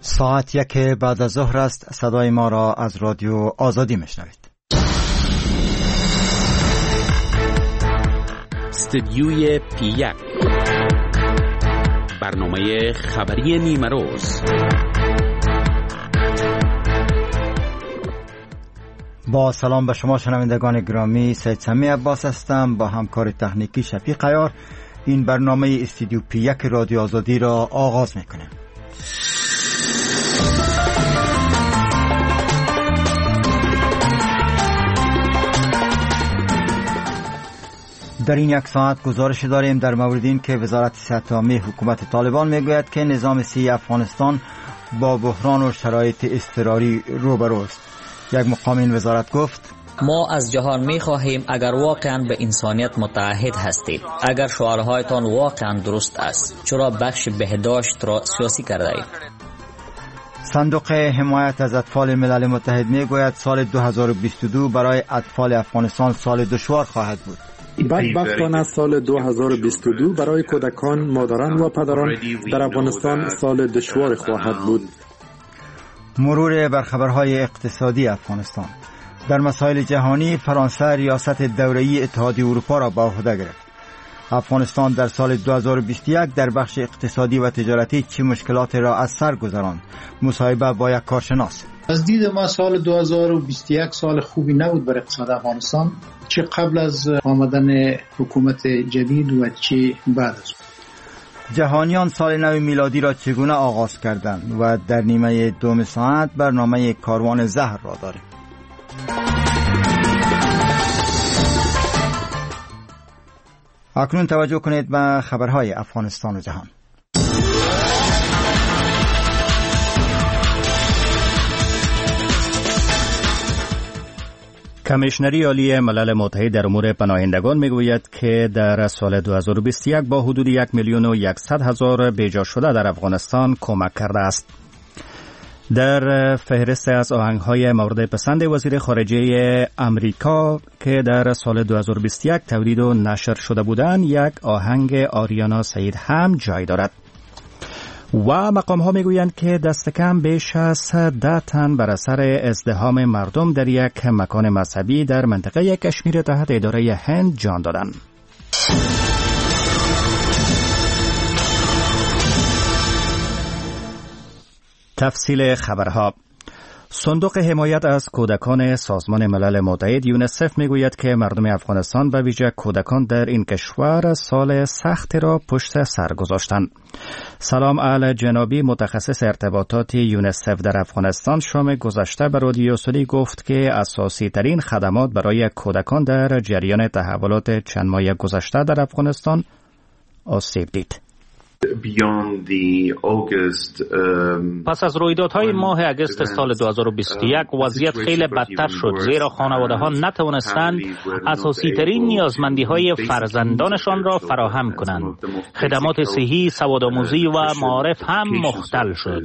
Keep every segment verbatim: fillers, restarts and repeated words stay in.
ساعت یک بعد از ظهر است. صدای ما را از رادیو آزادی میشنوید. استدیوی پی یک، برنامه خبری نیمه روز. با سلام به شما شنوندگان گرامی، سید سمی عباس هستم با همکار تکنیکی شفیق عیار. این برنامه استدیو پی یک رادیو آزادی را آغاز میکنیم. در این یک ساعت گزارش داریم در مورد این که وزارت صحت عامه حکومت طالبان میگوید که نظام صحی افغانستان با بحران و شرایط اضطراری روبروست. یک مقام این وزارت گفت: ما از جهان می خواهیم اگر واقعا به انسانیت متعهد هستید، اگر شعارهایتان واقعا درست است، چرا بخش بهداشت را سیاسی کرده اید؟ صندوق حمایت از اطفال ملل متحد میگوید سال دو هزار و بیست و دو برای اطفال افغانستان سال دشوار خواهد بود. بدبختانه سال دو هزار و بیست و دو برای کودکان، مادران و پدران در افغانستان سال دشوار خواهد بود. مرور بر خبرهای اقتصادی افغانستان. در مسائل جهانی، فرانسه ریاست دوره‌ای اتحادیه اروپا را به عهده گرفت. افغانستان در سال دو هزار و بیست و یک در بخش اقتصادی و تجارتی چه مشکلات را از سر گذراند؟ مصاحبه با یک کارشناس. از دید ما سال دو هزار و بیست و یک سال خوبی نبود برای اقتصاد افغانستان، چه قبل از آمدن حکومت جدید و چه بعد از. جهانیان سال نو میلادی را چگونه آغاز کردند و در نیمه دوم ساعت برنامه کاروان زهر را داریم. اکنون توجه کنید به خبرهای افغانستان و جهان. کمیشنری عالی ملل متحد در امور پناهندگان میگوید که در سال دو هزار و بیست و یک با حدود یک میلیون و صد هزار بیجا شده در افغانستان کمک کرده است. در فهرست از آهنگ‌های مورد پسند وزیر خارجه امریکا که در سال دو هزار و بیست و یک تولید و نشر شده بودند، یک آهنگ آریانا سعید هم جای دارد. و مقام‌ها میگویند که دست کم بیش از ده تن بر اثر ازدحام مردم در یک مکان مذهبی در منطقه کشمیر تحت اداره هند جان دادند. تفصیل خبرها. صندوق حمایت از کودکان سازمان ملل متحد یونیسف میگوید که مردم افغانستان به ویژه کودکان در این کشور سال سختی را پشت سر گذاشتند. سلام ال جنابی، متخصص ارتباطات یونیسف در افغانستان، شام گذشته به رادیو آزادی گفت که اساسی ترین خدمات برای کودکان در جریان تحولات چند ماه گذشته در افغانستان آسیب دید. پس از رویدادهای ماه اگست سال دو هزار و بیست و یک وضعیت خیلی بدتر شد، زیرا خانواده‌ها نتوانستند اساسی ترین نیازمندی‌های فرزندانشان را فراهم کنند. خدمات صحی، سوادآموزی و معارف هم مختل شد.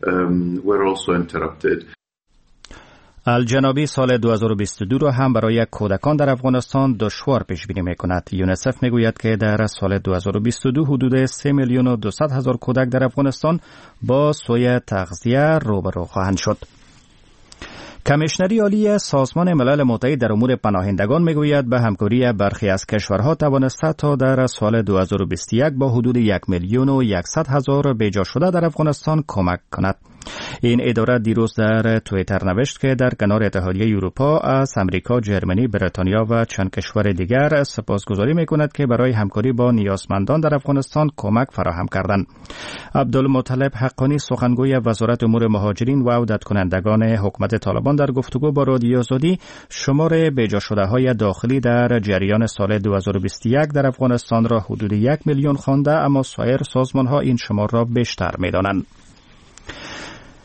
الجنابی سال دو هزار و بیست و دو را هم برای کودکان در افغانستان دشوار پیش بینی می‌کند. یونیسف میگوید که در سال دو هزار و بیست و دو حدود سه میلیون و دویست هزار کودک در افغانستان با سوء تغذیه روبرو خواهند شد. کمیشنری عالی سازمان ملل متحد در امور پناهندگان میگوید به همکاری برخی از کشورها توانسته تا در سال دو هزار و بیست و یک با حدود یک میلیون و صد هزار بیجا شده در افغانستان کمک کند. این اداره دیروز در توییتر نوشت که در کنار اتحادیه اروپا از امریکا، جرمنی، بریتانیا و چند کشور دیگر سپاسگزاری می‌کند که برای همکاری با نیازمندان در افغانستان کمک فراهم کردند. عبدالمطلب حقانی، سخنگوی وزارت امور مهاجرین و عودت کنندگان حکومت طالبان، در گفتگو با رادیو آزادی شمار بیجا شده‌های داخلی در جریان سال دو هزار و بیست و یک در افغانستان را حدود یک میلیون خوانده، اما سایر سازمان‌ها این شمار را بیشتر می‌دانند.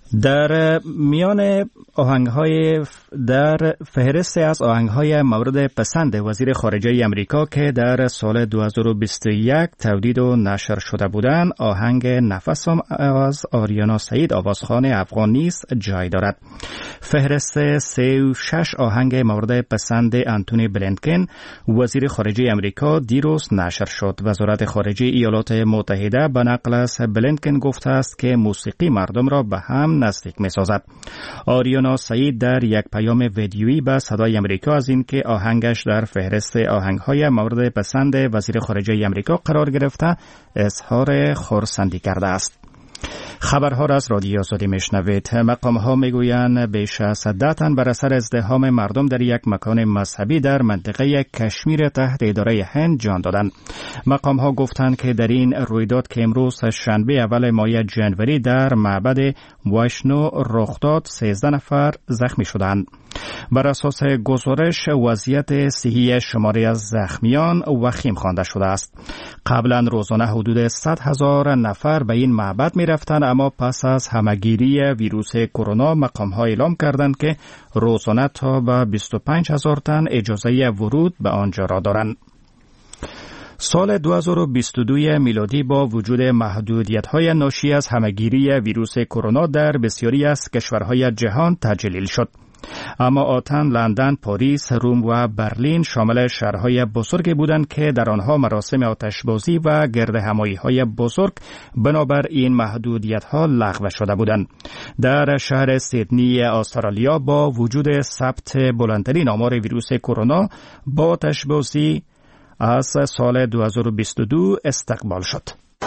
در میان آهنگ‌های در فهرست از آهنگ‌های مورد پسند وزیر خارجه امریکا که در سال دو هزار و بیست و یک تولید و نشر شده بودند، آهنگ نفسم از آریانا سعید آوازخوان افغان نیز جای دارد. فهرست سه و شش آهنگ مورد پسند انتونی بلینکن وزیر خارجه امریکا دیروز نشر شد. وزارت خارجه ایالات متحده به نقل از بلینکن گفته است که موسیقی مردم را به هم نزدیک می سازد. آریانا سعید در یک پیام ویدیویی به صدای امریکا از اینکه آهنگش در فهرست آهنگ‌های مورد پسند وزیر خارجه امریکا قرار گرفته اظهار خرسندی کرده است. خبرها را از رادیو آزادی میشنوید. مقام ها میگویند بیش از ده تن بر اثر ازدحام مردم در یک مکان مذهبی در منطقه کشمیر تحت اداره هند جان دادند. مقام ها گفتند که در این رویداد که امروز شنبه اول ماه جنوری در معبد وایشنو رخ داد، سیزده نفر زخمی شدند. بر اساس گزارش وضعیت صحی شماری از زخمیان وخیم خوانده شده است. قبلا روزانه حدود صد هزار نفر به این معبد می رفتند، اما پس از همهگیری ویروس کرونا مقام ها اعلام کردند که روزانه تا به بیست و پنج هزار تن اجازه ورود به آنجا را دارند. سال دو هزار و بیست و دو میلادی با وجود محدودیت‌های ناشی از همهگیری ویروس کرونا در بسیاری از کشورهای جهان تجلیل شد. اما آتن، لندن، پاریس، روم و برلین شامل شهرهای بزرگی بودند که در آنها مراسم آتشبازی و گرد همایی‌های بزرگ بنابر این محدودیت‌ها لغو شده بودند. در شهر سیدنی استرالیا با وجود ثبت بلندترین آمار ویروس کرونا با آتشبازی از سال دو هزار و بیست و دو استقبال شد.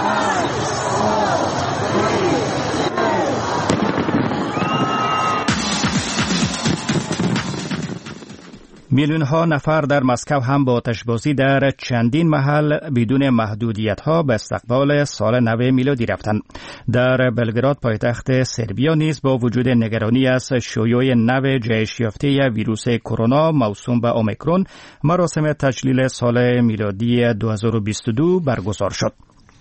میلیون ها نفر در مسکو هم با آتشبازی در چندین محل بدون محدودیت ها به استقبال سال نو میلادی رفتند. در بلگراد پایتخت سربیا نیز با وجود نگرانی از شیوع نو جهش یافته ویروس کرونا موسوم به اومیکرون مراسم تجلیل سال میلادی دو هزار و بیست و دو برگزار شد.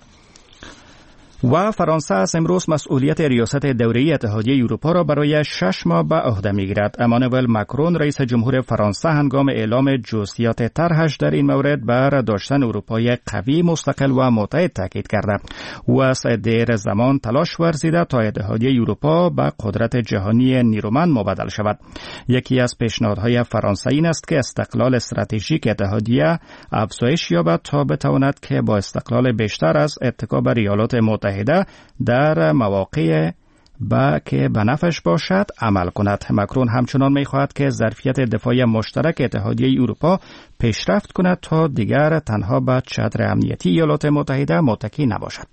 و فرانسه از امروز مسئولیت ریاست دوره‌ای اتحادیه اروپا را برای شش ماه به عهده می‌گیرد. امانوئل ماکرون رئیس جمهور فرانسه هنگام اعلام جزئیات طرحش در این مورد بر داشتن اروپای قوی، مستقل و متحد تاکید کرده. او از دیر زمان تلاش ورزیده تا اتحادیه اروپا به قدرت جهانی نیرومند مبدل شود. یکی از پیشنهادهای فرانسه این است که استقلال استراتژیک اتحادیه افزایش یابد تا بتواند که با استقلال بیشتر از اتکا به ایالات متحده در مواقع با که به نفعش باشد عمل کند. ماکرون همچنان می‌خواهد که ظرفیت دفاعی مشترک اتحادیه اروپا پیشرفت کند تا دیگر تنها به چتر امنیتی ایالات متحده متکی نباشد.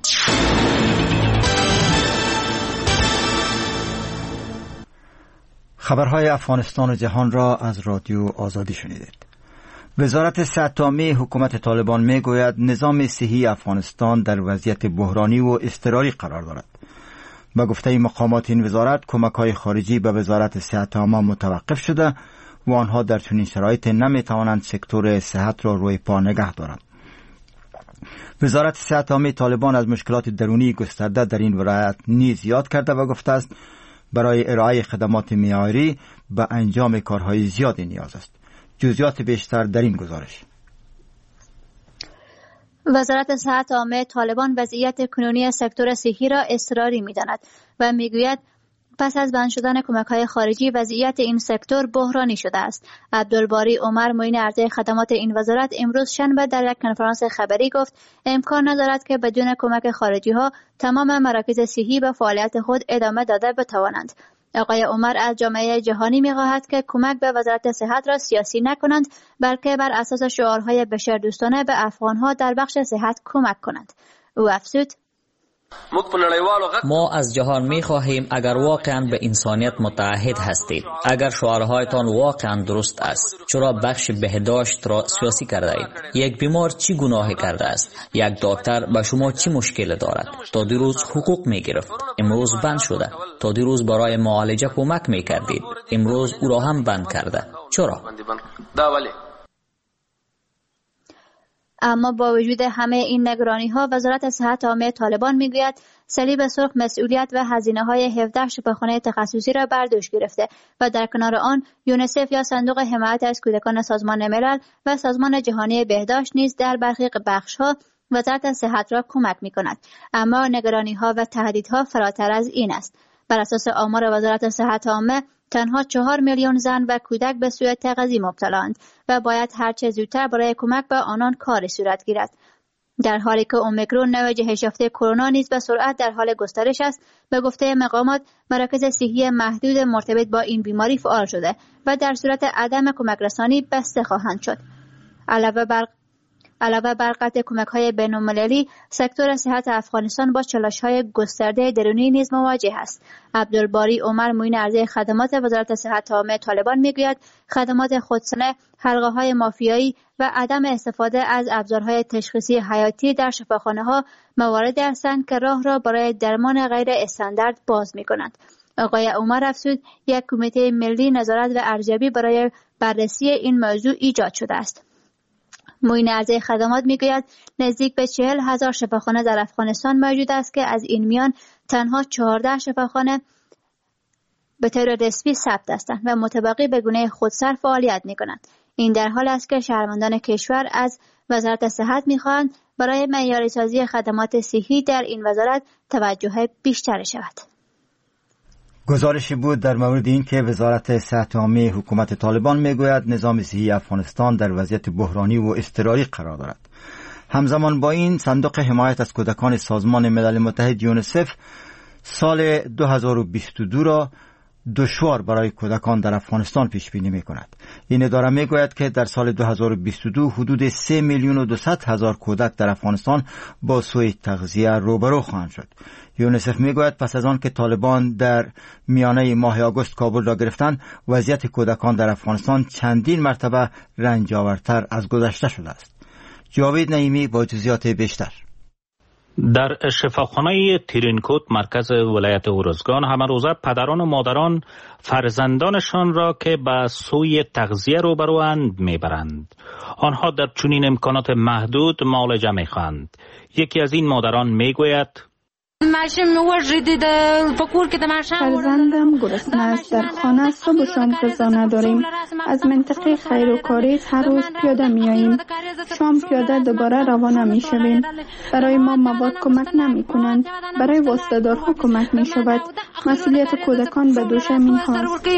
خبرهای افغانستان و جهان را از رادیو آزادی شنیدید. وزارت صحت عامه حکومت طالبان میگوید نظام صحی افغانستان در وضعیت بحرانی و اضطراری قرار دارد. به گفته مقامات این وزارت، کمک‌های خارجی به وزارت صحت عامه متوقف شده و آنها در چنین شرایط نمی‌توانند سکتور صحت را روی پا نگه دارند. وزارت صحت عامه طالبان از مشکلات درونی گسترده در این ولایت نیز یاد کرده و گفته است برای ارائه خدمات معیاری به انجام کارهای زیادی نیاز است. جزئیات بیشتر در این گزارش. وزارت صحت عامه طالبان وضعیت کنونی سکتور صحی را اضطراری می‌داند و میگوید پس از بند شدن کمک‌های خارجی وضعیت این سکتور بحرانی شده است. عبدالباری عمر معین ارزی خدمات این وزارت امروز شنبه در یک کنفرانس خبری گفت امکان ندارد که بدون کمک خارجی‌ها تمام مراکز صحی به فعالیت خود ادامه داده بتوانند. آقای عمر از جامعه جهانی می‌خواهد که کمک به وزارت صحت را سیاسی نکنند، بلکه بر اساس شعارهای بشردوستانه به افغان‌ها در بخش صحت کمک کنند. او افزود: ما از جهان می خواهیم اگر واقعا به انسانیت متعهد هستید، اگر شعارهایتان واقعا درست است، چرا بخش بهداشت را سیاسی کرده اید؟ یک بیمار چی گناهی کرده است؟ یک دکتر به شما چی مشکل دارد؟ تا دیروز حقوق می گرفت، امروز بند شده. تا دیروز برای معالجه کمک می کردید، امروز او را هم بند کرده. چرا؟ اما با وجود همه این نگرانی ها، وزارت صحت عامه طالبان میگوید صلیب سرخ مسئولیت و هزینه‌های هفده شفاخانه تخصصی را بر دوش گرفته و در کنار آن یونیسف یا صندوق حمایت از کودکان سازمان ملل و سازمان جهانی بهداشت نیز در برخی بخش‌ها وزارت صحت را کمک می‌کند. اما نگرانی‌ها و تهدیدها فراتر از این است. بر اساس آمار وزارت صحت عامه تنها چهار میلیون زن و کودک به سوء تغذیه مبتلاند و باید هرچه زودتر برای کمک به آنان کاری صورت گیرد. در حالی که اومیکرون نوع جهش یافته کرونا نیز به سرعت در حال گسترش است، به گفته مقامات مراکز صحی محدود مرتبط با این بیماری فعال شده و در صورت عدم کمک رسانی بسته خواهند شد. علاوه بر علاوه بر قطع کمک‌های بین‌المللی، سکتور صحت افغانستان با چالش‌های گسترده درونی نیز مواجه است. عبدالباری عمر معین عرضه خدمات وزارت صحت عامه طالبان میگوید خدمات خودسانه، حلقه‌های مافیایی و عدم استفاده از ابزارهای تشخیصی حیاتی در شفاخانه‌ها مواردی هستند که راه را برای درمان غیر استاندارد باز می‌کنند. آقای عمر افزود یک کمیته ملی نظارت و ارزیابی برای بررسی این موضوع ایجاد شده است. معین عرضه خدمات میگوید نزدیک به چهل هزار شفاخانه در افغانستان موجود است که از این میان تنها چهارده شفاخانه به طور رسمی ثبت هستند و متبقی به گونه خودسر فعالیت میکنند. این در حال است که شهروندان کشور از وزارت صحت میخواهند برای معیاری سازی خدمات صحی در این وزارت توجه بیشتر شود. گزارشی بود در مورد این که وزارت صحت عامه حکومت طالبان میگوید نظام صحی افغانستان در وضعیت بحرانی و اضطراری قرار دارد. همزمان با این صندوق حمایت از کودکان سازمان ملل متحد یونیسف سال دو هزار و بیست و دو را دشوار برای کودکان در افغانستان پیش بینی می کند. این اداره می گوید که در سال دو هزار و بیست و دو حدود سه میلیون و دویست هزار کودک در افغانستان با سوء تغذیه روبرو خواهند شد. یونیسف می گوید پس از آن که طالبان در میانه ماه آگوست کابل را گرفتند، وضعیت کودکان در افغانستان چندین مرتبه رنج آورتر از گذشته شده است. جاوید نعیمی با جزئیات بیشتر. در شفاخانه ترینکوت مرکز ولایت ارزگان همه روزه پدران و مادران فرزندانشان را که به سوی تغذیه روبروند میبرند. آنها در چنین امکانات محدود معالجه میخواهند. یکی از این مادران میگوید فرزندم گرسنه است. در خانه صبح و شام غذا نداریم. از منطقه خیروکاری هر روز پیاده میاییم. شام پیاده دوباره روانه میشویم. برای ما مواد کمک نمی کنند. برای واسطه‌دارها کمک می شود. مسئولیت کودکان به دوش اینهاست.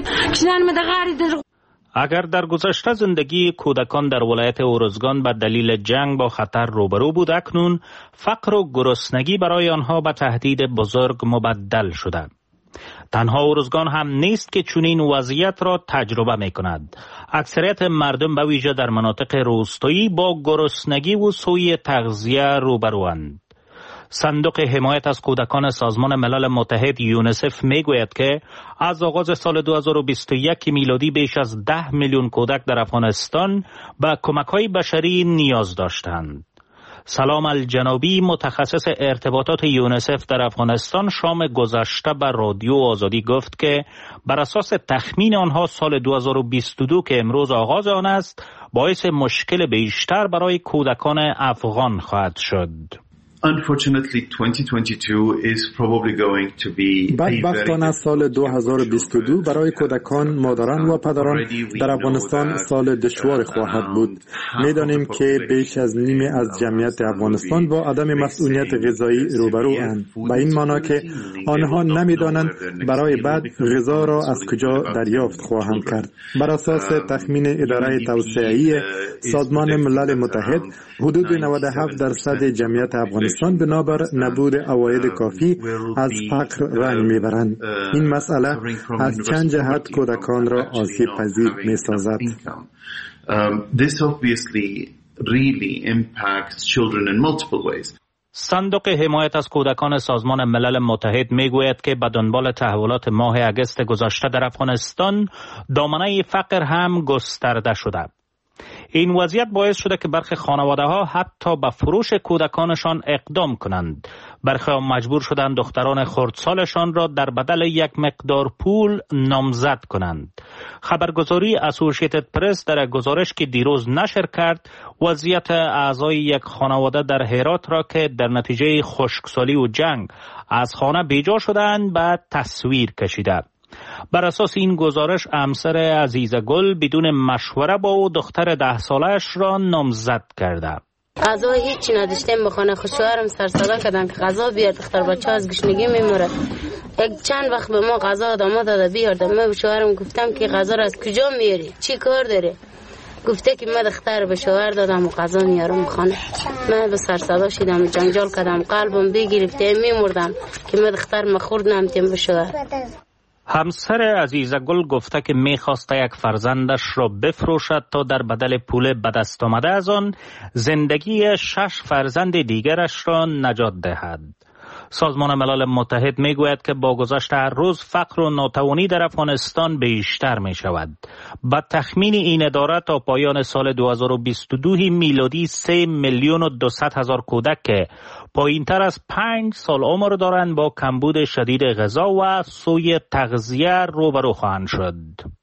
اگر در گذشته زندگی کودکان در ولایت ارزگان به دلیل جنگ با خطر روبرو بود، اکنون فقر و گرسنگی برای آنها به تهدید بزرگ مبدل شده. تنها ارزگان هم نیست که چنین وضعیت را تجربه می کند. اکثریت مردم به ویژه در مناطق روستایی با گرسنگی و سوء تغذیه روبروند. صندوق حمایت از کودکان سازمان ملل متحد یونیسف میگوید که از آغاز سال دو هزار و بیست و یک میلادی بیش از ده میلیون کودک در افغانستان به کمک‌های بشری نیاز داشتند. سلام الجنابی متخصص ارتباطات یونیسف در افغانستان شام گذشته به رادیو آزادی گفت که بر اساس تخمین آنها سال دو هزار و بیست و دو که امروز آغاز آن است باعث مشکل بیشتر برای کودکان افغان خواهد شد. Unfortunately, twenty twenty-two is probably going to be بدبختانه سال دو هزار و بیست و دو برای کودکان، مادران و پدران در افغانستان سال دشوار خواهد بود. می‌دانیم که بیش از نیمه از جمعیت افغانستان با عدم مسئولیت غذایی روبرو اند. به این معنی که آنها نمی‌دانند برای بعد غذا را از کجا دریافت خواهند کرد. بر اساس تخمین اداره توسعه‌ای سازمان ملل متحد، حدود نود و هفت درصد جمعیت افغانستان بنابر نبود عواید کافی از فقر رنج میبرند. این مسئله از چند جهت کودکان را آسیب پذیر میسازد. صندوق حمایت از کودکان سازمان ملل متحد میگوید که به دنبال تحولات ماه اگست گذشته در افغانستان دامنه فقر هم گسترده شده. این وضعیت باعث شده که برخی خانواده ها حتی به فروش کودکانشان اقدام کنند. برخی ها مجبور شدند دختران خردسالشان را در بدل یک مقدار پول نامزد کنند. خبرگزاری اسوسییتد پرس در گزارش که دیروز نشر کرد وضعیت اعضای یک خانواده در هرات را که در نتیجه خشکسالی و جنگ از خانه بیجا شدند و تصویر کشیده. بر اساس این گزارش همسر عزیزگل بدون مشوره با او دختر ده سالش را نامزد کرده. غذا هیچی نداشتیم بخانه، شوهرم سر صدا کردن که غذا بیار، دختر بچه از گشنگی میموره. یک چند وقت به ما غذا آدم داده بیارده. من به شوهرم گفتم که غذا را از کجا میاری، چی کار داره؟ گفته که من دختر به شوهر دادم و غذا میارم خانه. من به سر صدا شدم، جنجال کردم، قلبم بگرفته میمردم که من دختر مخورد نمیتیم به شوهر. همسر عزیزگل گفته که میخواسته یک فرزندش را بفروشد تا در بدل پول به دست آمده از آن زندگی شش فرزند دیگرش را نجات دهد. سازمان ملل متحد میگوید که با گذشت هر روز فقر و ناتوانی در افغانستان بیشتر می شود. با تخمین این اداره تا پایان سال دو هزار و بیست و دو میلادی سه میلیون و دویست هزار کودک که پایین تر از پنج سال عمر دارند با کمبود شدید غذا و سوء تغذیه روبرو خواهند شد.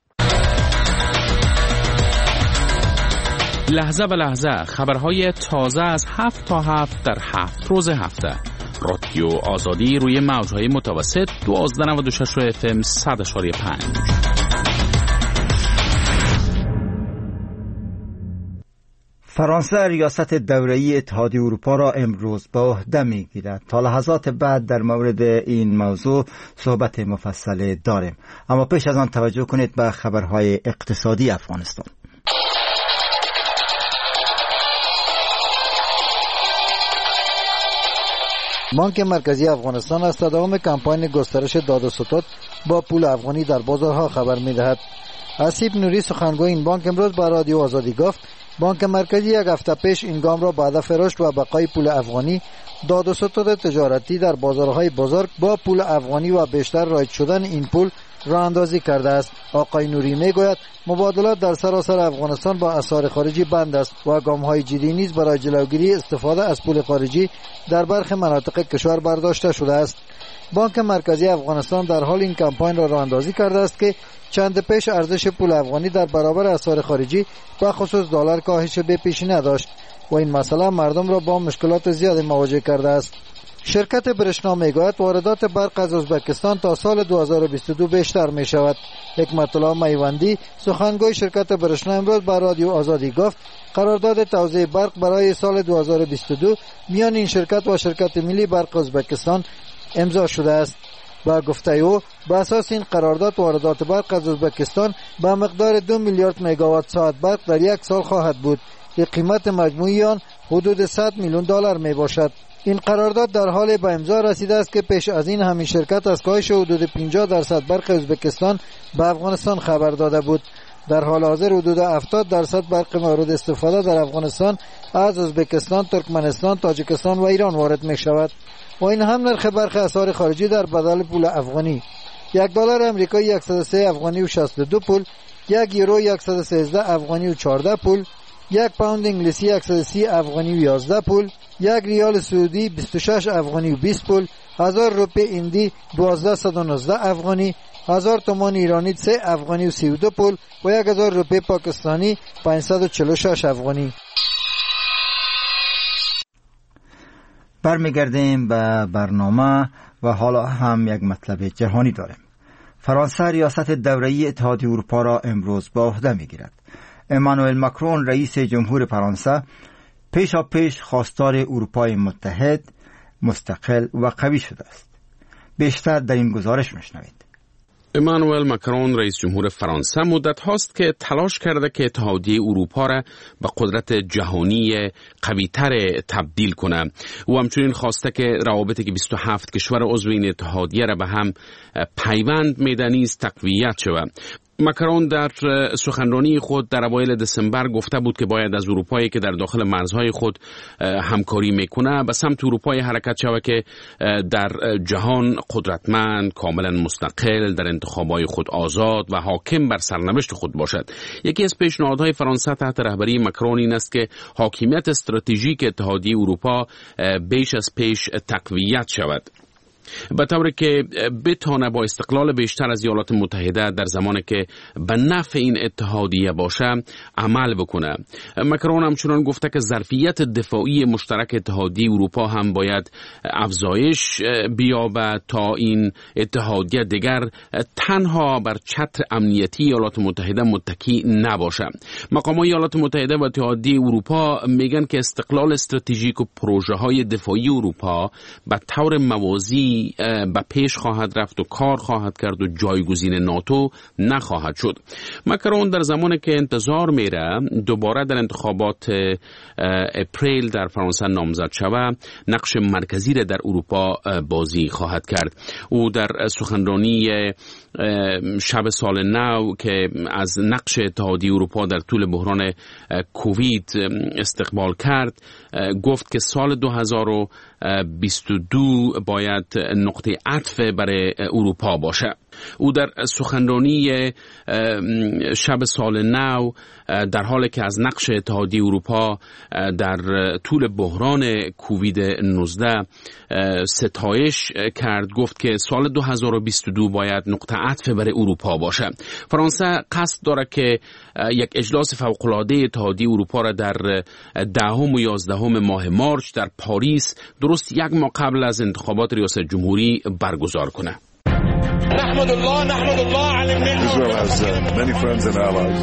لحظه به لحظه خبرهای تازه از هفت تا هفت در هفت روز هفته. رادیو آزادی روی موجهای متوسط دوازده نود و شش اف ام صد اشاری پنج. فرانسه ریاست دوره‌ای اتحادیه اروپا را امروز به عهده می‌گیرد. تا لحظات بعد در مورد این موضوع صحبت مفصل داریم، اما پیش از آن توجه کنید به خبرهای اقتصادی افغانستان. بانک مرکزی افغانستان از تداوم کمپاین گسترش داد و ستد با پول افغانی در بازارها خبر می‌دهد. حسیب نوری سخنگوی این بانک امروز به رادیو آزادی گفت بانک مرکزی یک هفته پیش این گام را بعد از رشد و بقای پول افغانی داد و ستد تجارتی در بازارهای بزرگ با پول افغانی و بیشتر رایج شدن این پول راه اندازی کرده است. آقای نوری میگوید مبادلات در سراسر افغانستان با اسعار خارجی بند است و گام‌های جدی نیز برای جلوگیری استفاده از پول خارجی در برخی مناطق کشور برداشته شده است. بانک مرکزی افغانستان در حال این کمپاین را راه اندازی کرده است که چند پیش ارزش پول افغانی در برابر اسعار خارجی به خصوص دلار کاهش به پیشینه داشت و این مسئله مردم را با مشکلات زیادی مواجه کرده است. شرکت برشنا میگوید واردات برق از ازبکستان تا سال دو هزار و بیست و دو بیشتر می شود. حکمت الله میوندی سخنگوی شرکت برشنا امروز به رادیو آزادی گفت قرارداد توزیع برق برای سال دو هزار و بیست و دو میان این شرکت و شرکت ملی برق ازبکستان امضا شده است. با گفته او به اساس این قرارداد واردات برق از ازبکستان به مقدار دو میلیارد مگاوات ساعت برق در یک سال خواهد بود که قیمت مجموعی آن حدود صد میلیون دلار می باشد. این قرارداد در حال به امضا رسیده است که پیش از این همین شرکت از کاهش حدود پنجاه درصد برق ازبکستان به افغانستان خبر داده بود. در حال حاضر حدود هفتاد درصد برق مورد استفاده در افغانستان از ازبکستان، ترکمنستان، تاجیکستان و ایران وارد می شود و این هم نرخ برق اسعار خارجی در بدل پول افغانی. یک دلار امریکایی صد و سه افغانی و شصت و دو پول، یک یورو صد و سیزده افغانی و چهارده پول، یک پوند انگلیسی صد و سی افغانی و یازده پول، یک ریال سعودی بیست و شش افغانی و بیست پول، هزار روپیه هندی دوازده و نوزده افغانی، هزار تومان ایرانی سه افغانی و سی و دو پول و یک هزار روپیه پاکستانی پانصد و چهل و شش افغانی. برمیگردیم به برنامه و حالا هم یک مطلب جهانی داریم. فرانسه ریاست دوره‌ای اتحادیه اروپا را امروز به عهده میگیرد. امانوئل ماکرون رئیس جمهور فرانسه پیشا پیش خواستار اروپای متحد، مستقل و قوی شده است. بیشتر در این گزارش میشنوید. امانوئل ماکرون رئیس جمهور فرانسه مدت هاست که تلاش کرده که اتحادیه اروپا را به قدرت جهانی قوی‌تر تبدیل کنه و همچنین خواسته که روابط که بیست و هفت کشور عضو این اتحادیه را به هم پیوند میده نیز تقویت شود. ماکرون در سخنرانی خود در اوایل دسامبر گفته بود که باید از اروپایی که در داخل مرزهای خود همکاری میکنه به سمت اروپای حرکت شود که در جهان قدرتمند، کاملا مستقل، در انتخابات خود آزاد و حاکم بر سرنوشت خود باشد. یکی از پیشنهادهای فرانسه تحت رهبری ماکرون این است که حاکمیت استراتژیک اتحادیه اروپا بیش از پیش تقویت شود. به طوری که بتونه با استقلال بیشتر از ایالات متحده در زمانی که به نفع این اتحادیه باشه عمل بکنه. مکرون همچنان گفته که ظرفیت دفاعی مشترک اتحادیه اروپا هم باید افزایش بیابد تا این اتحادیه دیگر تنها بر چتر امنیتی ایالات متحده متکی نباشه. مقامات ایالات متحده و اتحادیه اروپا میگن که استقلال استراتژیک و پروژه های دفاعی اروپا به طور موازی به پیش خواهد رفت و کار خواهد کرد و جایگزین ناتو نخواهد شد. مکرون در زمانی که انتظار میره دوباره در انتخابات اپریل در فرانسه نامزد شود نقش مرکزی را در اروپا بازی خواهد کرد. او در سخنرانی شب سال نو که از نقش اتحادیه اروپا در طول بحران کووید استقبال کرد گفت که سال دو هزار و بیست و دو باید نقطه عطف برای اروپا باشه. او در سخنرانی شب سال نو در حالی که از نقش اتحادیه اروپا در طول بحران کووید نوزده ستایش کرد گفت که سال دو هزار و بیست و دو باید نقطه عطف برای اروپا باشه. فرانسه قصد داره که یک اجلاس فوق‌العاده اتحادیه اروپا را در دهم و یازدهم ماه مارچ در پاریس درست یک ماه قبل از انتخابات ریاست جمهوری برگزار کنه. نحمد الله نحمد الله على النعمة. Israel has uh, many friends and allies.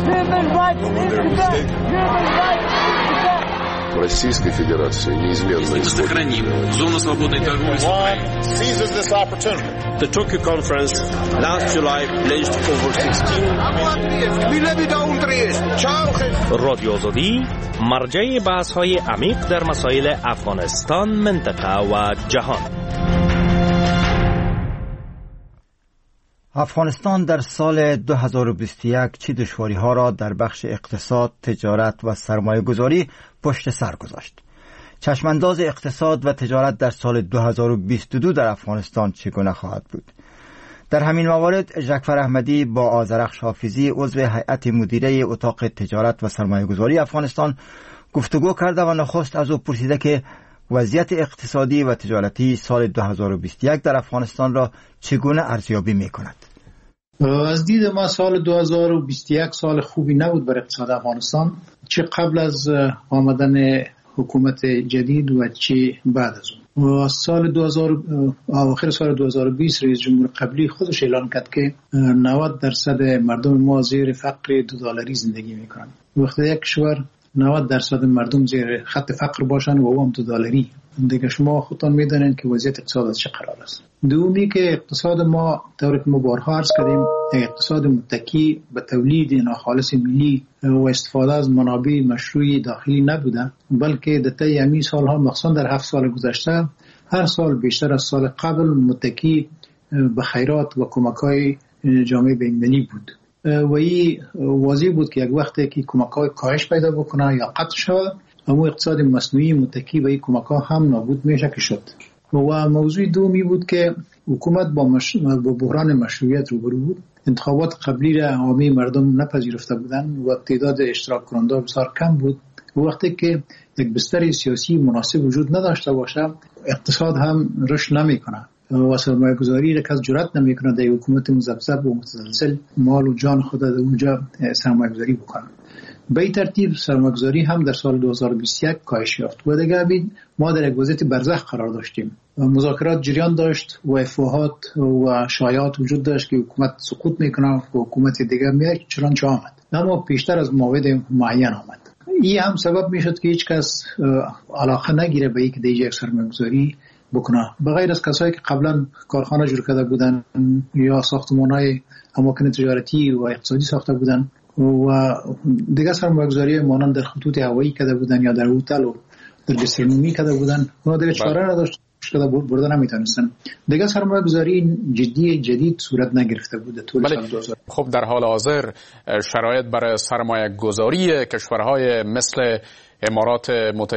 Российской Федерации неизменно сохраним зону свободной торговли с Украиной. Seizes this opportunity. The Tokyo conference last July pledged over sixteen رادیو آزادی مرجع بحث‌های عمیق در مسائل افغانستان، منطقه و جهان. افغانستان در سال دو هزار و بیست و یک چه دشواری ها را در بخش اقتصاد، تجارت و سرمایه گذاری پشت سر گذاشت؟ چشمانداز اقتصاد و تجارت در سال دو هزار و بیست و دو در افغانستان چگونه خواهد بود؟ در همین موارد جعفر احمدی با آذرخش حافظی عضو هیئت مدیره اتاق تجارت و سرمایه گذاری افغانستان گفتگو کرده و نخست از او پرسیده که وضعیت اقتصادی و تجارتی سال دو هزار و بیست و یک در افغانستان را چگونه ارزیابی می کند؟ از دید ما سال دو هزار و بیست و یک سال خوبی نبود برای اقتصاد افغانستان، چه قبل از آمدن حکومت جدید و چه بعد از اون. سال دو هزار آخر سال دو هزار و بیست رئیس جمهور قبلی خودش اعلان کرد که نود درصد مردم ما زیر فقر دو دلاری زندگی میکنن. وقتی یک کشور نود درصد مردم زیر خط فقر باشن و هم دو دلاری، دیگه شما خودتان میدونین که وضعیت اقتصاد از چه قرار است. دومی که اقتصاد ما طوری که ما بارها عرض کردیم اقتصاد متکی به تولید ناخالص ملی و استفاده از منابع مشروع داخلی نبوده، بلکه در طی همین سالها مخصوصا در هفت سال گذشته هر سال بیشتر از سال قبل متکی به خیرات و کمک‌های جامعه بین‌المللی بود و این واضح بود که یک وقتی که کمک‌های کاهش پیدا بکنه یا قطع شود، اما اقتصاد مصنوعی متکی به این کمک‌ها هم نابود میشه که شد. و موضوع دومی بود که حکومت با, مش... با بحران مشروعیت روبرو بود. انتخابات قبلی را عامه مردم نپذیرفته بودند و تعداد اشتراک کننده بسیار کم بود. و وقتی که یک بستر سیاسی مناسب وجود نداشته باشه اقتصاد هم رشد نمیکنه و سرمایه گذاری را کس جرأت نمیکنه در حکومت مذبذب و متزلزل مال و جان خود در اونجا سرمایه گذاری بکنه. به این ترتیب سرمایه‌گذاری هم در سال دو هزار و بیست و یک کاهش یافت و دیگه ببین ما در یک وضعیت برزخ قرار داشتیم. مذاکرات جریان داشت و افواهات و شایعات وجود داشت که حکومت سقوط میکنه و حکومت دیگه میاد، چنانچه آمد اما پیشتر از موعد معین آمد. این هم سبب میشد که هیچ کس علاقه نگیره به اینکه دیگه یک سرمایه‌گذاری بکنه، بغیر از کسایی که قبلا کارخانه جور کرده بودن یا ساختمان‌های اماکن تجارتی و اقتصادی ساخته بودن و دیگه سرمایه‌گذاری مانند در خطوط هوایی کرده بودن یا در هتل و در گسترونومی کرده بودن، اونا دیگه چاره نداشت شده برده نمیتونستن. دیگه سرمایه‌گذاری جدی جدید صورت نگرفته بود طول سال دو هزار. خب در حال حاضر شرایط برای سرمایه‌گذاری کشورهای مثل امارات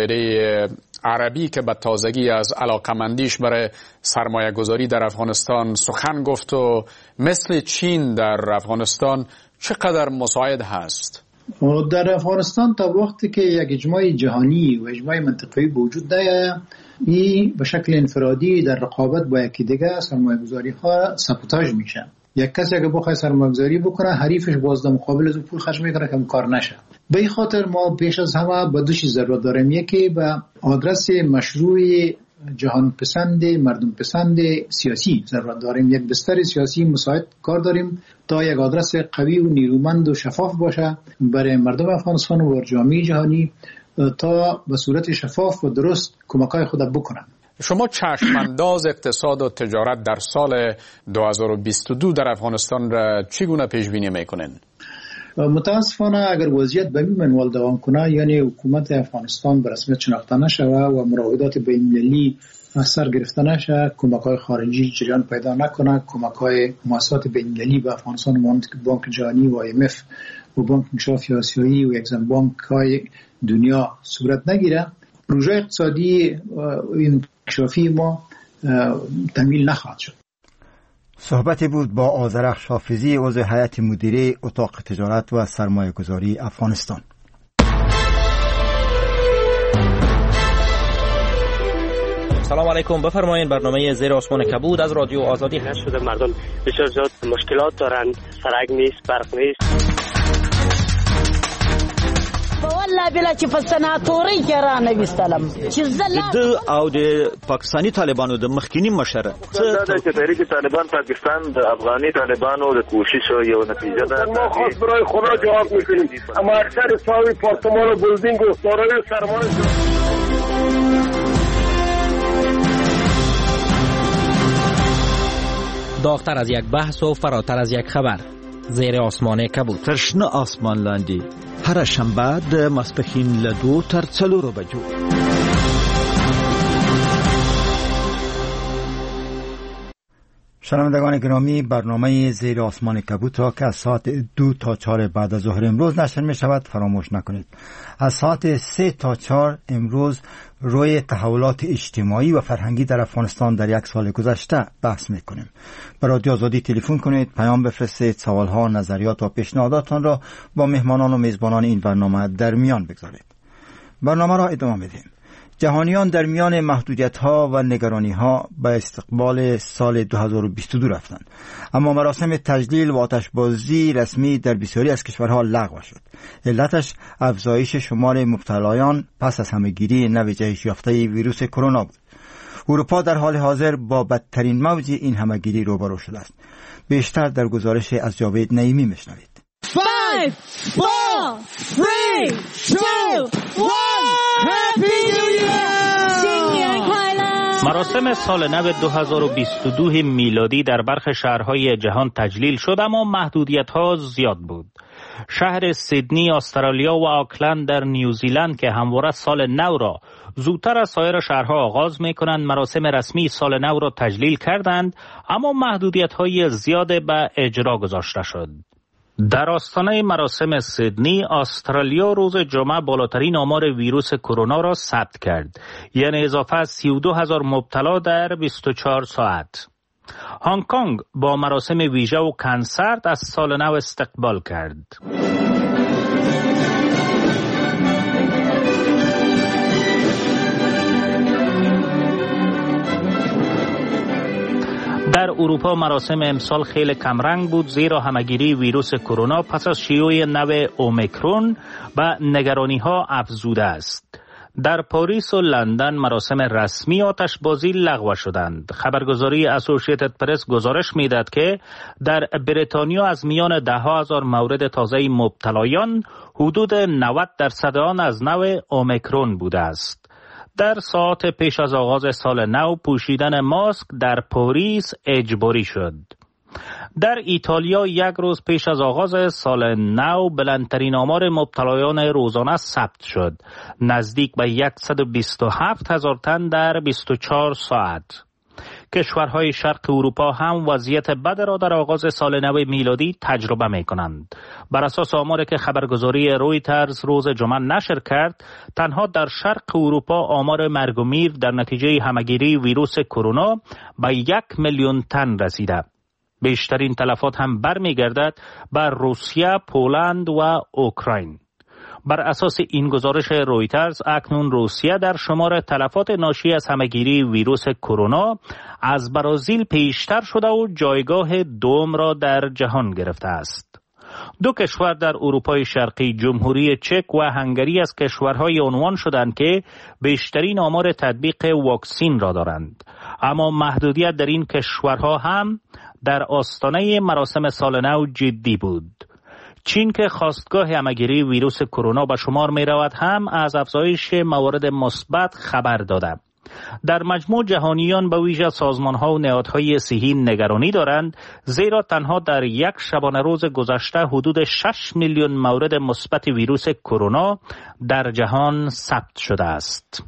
متحده عربی که به تازگی از علاقمندیش برای سرمایه گذاری در افغانستان سخن گفت و مثل چین در افغانستان چقدر مساعد هست؟ در افغانستان تا وقتی که یک اجماع جهانی و اجماع منطقه‌ای وجود داره این به شکل انفرادی در رقابت با یکی دیگه سرمایه‌گذاری ها سابوتاژ میشه. یک کسی اگه بخواد سرمایه‌گذاری بکنه، حریفش باز در مقابل از پول خرج میکنه که کار نشه. به این خاطر ما بیش از همه به دو چیز ضرورت داریم. یکی به آدرس مشروع جهان پسند، مردم پسند سیاسی ضرورت داریم. یک بستر سیاسی مساعد کار داریم تا یک آدرس قوی و نیرومند و شفاف باشه برای مردم افغانستان و جامعه جهانی تا به صورت شفاف و درست کمک‌های خود بکنن. شما چشمانداز اقتصاد و تجارت در سال دو هزار و بیست و دو در افغانستان را چگونه پیش بینی میکنین؟ متاسفانه اگر وضعیت به این منوال دوام کنه، یعنی حکومت افغانستان به رسمیت شناخته نشه و مراودات بین‌المللی سر گرفته نشه، کمک‌های خارجی جریان پیدا نکنه، کمک‌های مؤسسات بین‌المللی به افغانستان مانند بانک جهانی و آی ام اف و بانک انکشاف آسیایی و اگزیم بانک‌های دنیا صورت نگیره، پروژه اقتصادی انکشافی ما تمویل نخواهد شد. صحبتی بود با آذرخش حافظی، عضو هیئت مدیره اتاق تجارت و سرمایه گذاری افغانستان. سلام علیکم، بفرمایید. برنامه زیر آسمان کبود از رادیو آزادی هست. شده مردم بسیار زیاد مشکلات دارند، سرک نیست، برق نیست. والله بلا چې په سناتوري کې را نه وستلم چې زله د او د پاکستانی طالبانو د مخکینی مشره دا چې تحریک طالبان پاکستان د افغاني طالبانو د کوششو یو نتیجه ده. ما خاص برای خدا جواب میکنیم، اما اکثر ساوی پارتمان و بلدینگ و دارای سرمایه داغتر از یک بحث و فراتر از یک خبر. زیر آسمان کبود. ترشنه آسمان لاندی هر شنبه د ماسپښین له دو تر څلورو بجو. شنوندگان گرامی، برنامه زیر آسمان کبوت را که از ساعت دو تا چهار بعد از ظهر امروز نشر می شود فراموش نکنید. از ساعت سه تا چهار امروز روی تحولات اجتماعی و فرهنگی در افغانستان در یک سال گذشته بحث می کنیم. به رادیو آزادی تلفن کنید، پیام بفرستید، سوالها، نظریات و پیشنهاداتان را با مهمانان و میزبانان این برنامه در میان بگذارید. برنامه را ادامه میدیم. جهانیان در میان محدودیت‌ها و نگرانی‌ها به استقبال سال دو هزار و بیست و دو رفتند، اما مراسم تجلیل و آتشبازی رسمی در بسیاری از کشورها لغو شد. علتش افزایش شمار مبتلایان پس از همه‌گیری نوع جهش یافته ویروس کرونا بود. اروپا در حال حاضر با بدترین موج این همه‌گیری روبرو شده است. بیشتر در گزارش از جاوید نعیمی میشنوید. five, four, three, two, one. Happy New Year! مراسم سال نو دو هزار و بیست و دو میلادی در برخی شهرهای جهان تجلیل شد، اما محدودیت‌ها زیاد بود. شهر سیدنی استرالیا و آکلند در نیوزیلند که همواره سال نو را زودتر از سایر شهرها آغاز می‌کنند، مراسم رسمی سال نو را تجلیل کردند، اما محدودیت‌های زیاد به اجرا گذاشته شد. در آستانه مراسم سیدنی، استرالیا روز جمعه بالاترین آمار ویروس کرونا را ثبت کرد، یعنی اضافه از سی و دو هزار مبتلا در بیست و چهار ساعت. هنگ کنگ با مراسم ویژه و کنسرت از سال نو استقبال کرد. در اروپا مراسم امسال خیلی کمرنگ بود، زیرا همه‌گیری ویروس کرونا پس از شیوع نو اومیکرون و نگرانی ها افزوده است. در پاریس و لندن مراسم رسمی آتشبازی لغو شدند. خبرگزاری اسوسییتد پرس گزارش می‌دهد که در بریتانیا از میان ده ها هزار مورد تازه مبتلایان حدود نود درصد آن از نو اومیکرون بوده است. در ساعت پیش از آغاز سال نو پوشیدن ماسک در پاریس اجباری شد. در ایتالیا یک روز پیش از آغاز سال نو بلندترین آمار مبتلایان روزانه ثبت شد، نزدیک به صد و بیست و هفت هزار تن در بیست و چهار ساعت. کشورهای شرق اروپا هم وضعیت بد را در آغاز سال نو میلادی تجربه می کنند. بر اساس آماری که خبرگزاری رویترز روز جمعه نشر کرد، تنها در شرق اروپا آمار مرگ و میر در نتیجه همه‌گیری ویروس کرونا به یک میلیون تن رسیده. بیشترین تلفات هم برمیگردد بر روسیه، پولند و اوکراین. بر اساس این گزارش رویترز اکنون روسیه در شمار تلفات ناشی از همهگیری ویروس کرونا از برزیل پیشتر شده و جایگاه دوم را در جهان گرفته است. دو کشور در اروپای شرقی جمهوری چک و هنگری از کشورهای عنوان شدند که بیشترین آمار تطبیق واکسین را دارند، اما محدودیت در این کشورها هم در آستانه مراسم سال نو جدی بود. چین که خواستگاه همهگیری ویروس کرونا به شمار می رود هم از افزایش موارد مثبت خبر داده. در مجموع جهانیان به ویژه سازمان‌ها و نهادهای صحی نگرانی دارند، زیرا تنها در یک شبانه روز گذشته حدود شش میلیون مورد مثبت ویروس کرونا در جهان ثبت شده است.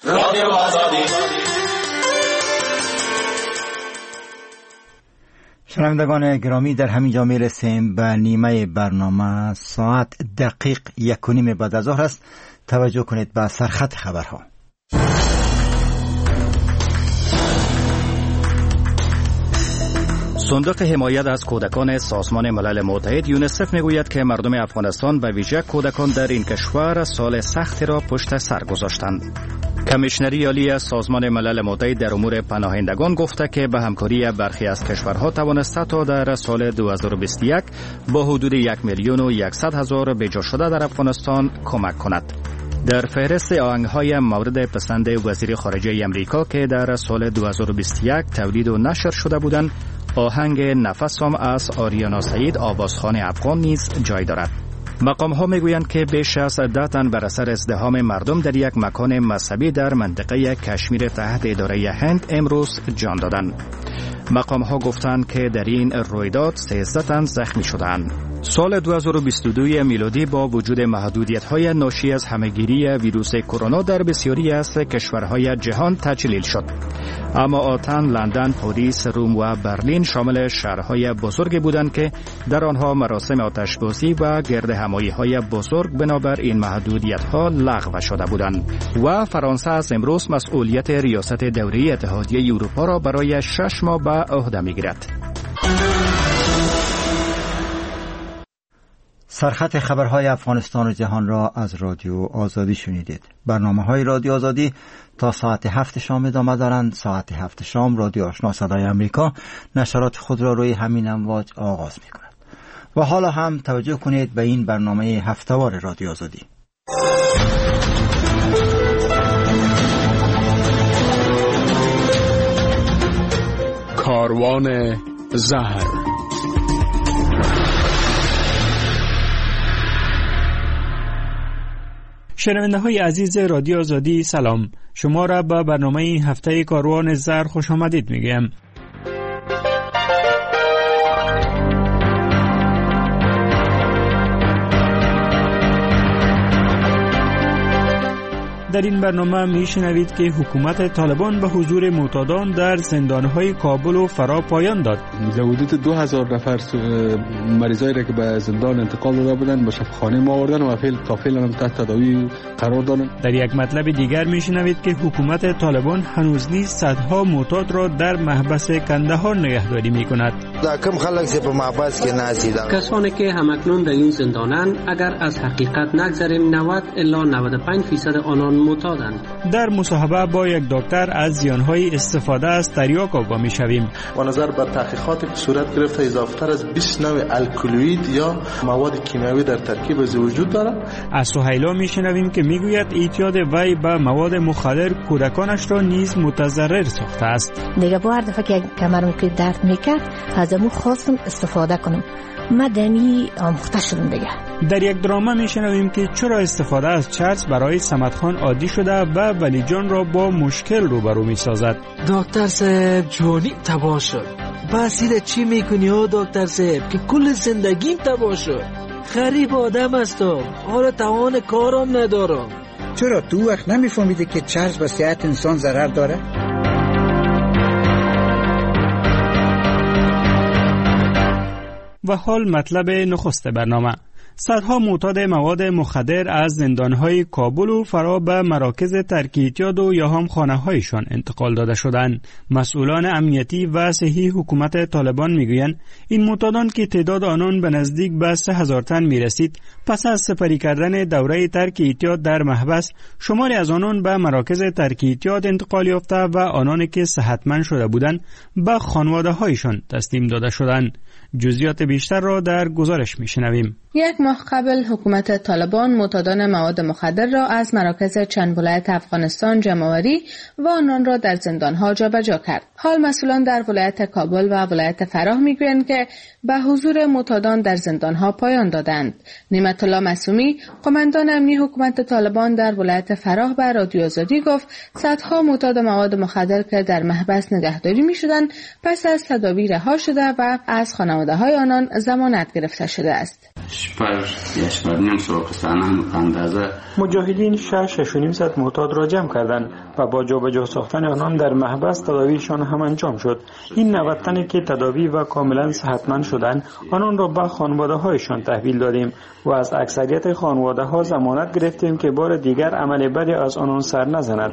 شنوندگان گرامی، در همین جا میرسیم به نیمه برنامه. ساعت دقیق یک و نیم بعد از ظهر است. توجه کنید به سرخط خبرها. صندوق حمایت از کودکان سازمان ملل متحد یونیسف میگوید که مردم افغانستان به ویژه کودکان در این کشور سال سختی را پشت سر گذاشتند. کمیشنری عالی سازمان ملل متحد در امور پناهندگان گفته که به همکاری برخی از کشورها توانسته تا در سال دو هزار و بیست و یک با حدود یک میلیون و صد هزار بجا شده در افغانستان کمک کند. در فهرست آهنگ‌های مورد پسند وزیر خارجه امریکا که در سال دو هزار و بیست و یک تولید و نشر شده بودند، آهنگ نفسم از آریانا سعید آوازخوان افغان نیز جای دارد. مقام ها میگویند که بیش از ده تن بر اثر ازدحام مردم در یک مکان مذهبی در منطقه کشمیر تحت اداره هند امروز جان دادند. مقام ها گفتند که در این رویداد سیزده تن زخمی شدند. سال دو هزار و بیست و دو میلادی با وجود محدودیت‌های ناشی از همهگیری ویروس کرونا در بسیاری از کشورهای جهان تجلیل شد. اما آتن، لندن، پاریس، روم و برلین شامل شهرهای بزرگی بودند که در آنها مراسم آتشبازی و گرد همایی‌های بزرگ بنابر این محدودیت‌ها لغو شده بودند. و فرانسه از امروز مسئولیت ریاست دوره اتحادیه اروپا را برای شش ماه به عهده می‌گیرد. سرخط خبرهای افغانستان و جهان را از رادیو آزادی شنیدید. برنامه های رادیو آزادی تا ساعت هفت شام ادامه دارند. ساعت هفت شام رادیو آشنا صدای امریکا نشرات خود را روی همین امواج آغاز می کند. و حالا هم توجه کنید به این برنامه هفتهوار رادیو آزادی. کاروان زهر. شنونده های عزیز رادیو آزادی سلام، شما را به برنامه هفته کاروان زهر خوش آمدید میگم. در این برنامه میشنوید که حکومت طالبان به حضور معتادان در زندانهای کابل و فرا پایان داد. حدود دو هزار نفر مریضایی را که به زندان انتقال داده بودند به شفاخانه ما آوردن و فعل تا فعلا هم تحت تداوی قرار دارند. در یک مطلب دیگر میشنوید که حکومت طالبان هنوز نیز صدها معتاد را در محبس کندهار نگهداری میکند. دا کم خلک چې په محبس کې ناسي دا کسانی که همکنون در این زندانند اگر از حقیقت نگذریم نود الی نود و پنج درصد آنان معتادند. در مصاحبه با یک دکتر از زیانهای استفاده از تریاک آگاه میشویم. با نظر به تحقیقاتی که صورت گرفته اضافه تر از بیست نوع الکلوئید یا مواد کیمیایی در ترکیب وجود دارد. از سهیلا میشنویم که میگوید اعتیاد وی به مواد مخدر کودکانش را نیز متضرر ساخته است. دیگه با هر دفعه که کمرم که درد میکرد از امو خواستم استفاده کنم. ما دمی آموخته شدم دیگه. در یک دراما میشنویم که چرا استفاده از چرس برای صمدخان عادی شده و ولی جان را با مشکل روبرو میسازد. دکتر صاحب جانی تباه شد. بسیده چی میکنی او دکتر صاحب که کل زندگیم تباه شد. غریب آدم هستم، حالا توان کارم ندارم. چرا تو وقت نمیفهمیدی که چرس به صحت انسان ضرر داره؟ و حال مطلب نخست برنامه. صدها معتاد مواد مخدر از زندانهای کابل و فرا به مراکز ترک اعتیاد و یا هم خانه‌هایشان انتقال داده شدند. مسئولان امنیتی و صحی حکومت طالبان میگویند این معتادان که تعداد آنان به نزدیک به سه هزار تن میرسید، پس از سپری کردن دوره ترک اعتیاد در محبس، شماری از آنان به مراکز ترک اعتیاد انتقال یافته و آنانی که صحتمند شده بودند به خانواده‌هایشان تسلیم داده شدند. جزئیات بیشتر را در گزارش میشنویم. یک ماه قبل حکومت طالبان معتادان مواد مخدر را از مراکز چند ولایت افغانستان جمع‌آوری و آنان را در زندان‌ها جابجا کرد. حال مسئولان در ولایت کابل و ولایت فراه میگویند که به حضور معتادان در زندان‌ها پایان دادند. نعمت الله معصومی، قماندان امنی حکومت طالبان در ولایت فراه، به رادیو آزادی گفت صدها معتاد مواد مخدر که در محبس نگهداری می‌شدند پس از تداوی رها شده و از خانواده‌های آنان ضمانت گرفته شده است. مجاهدین شش شش و نیم صد معتاد را جمع کردند و با جابجا ساختن آنان در محبس تداویشان هم انجام شد. این نود تنی که تداوی و کاملا صحتمند شدند آنان را به خانواده‌هایشان تحویل دادیم و از اکثریت خانواده‌ها ضمانت گرفتیم که بار دیگر عمل بدی از آنان سر نزند.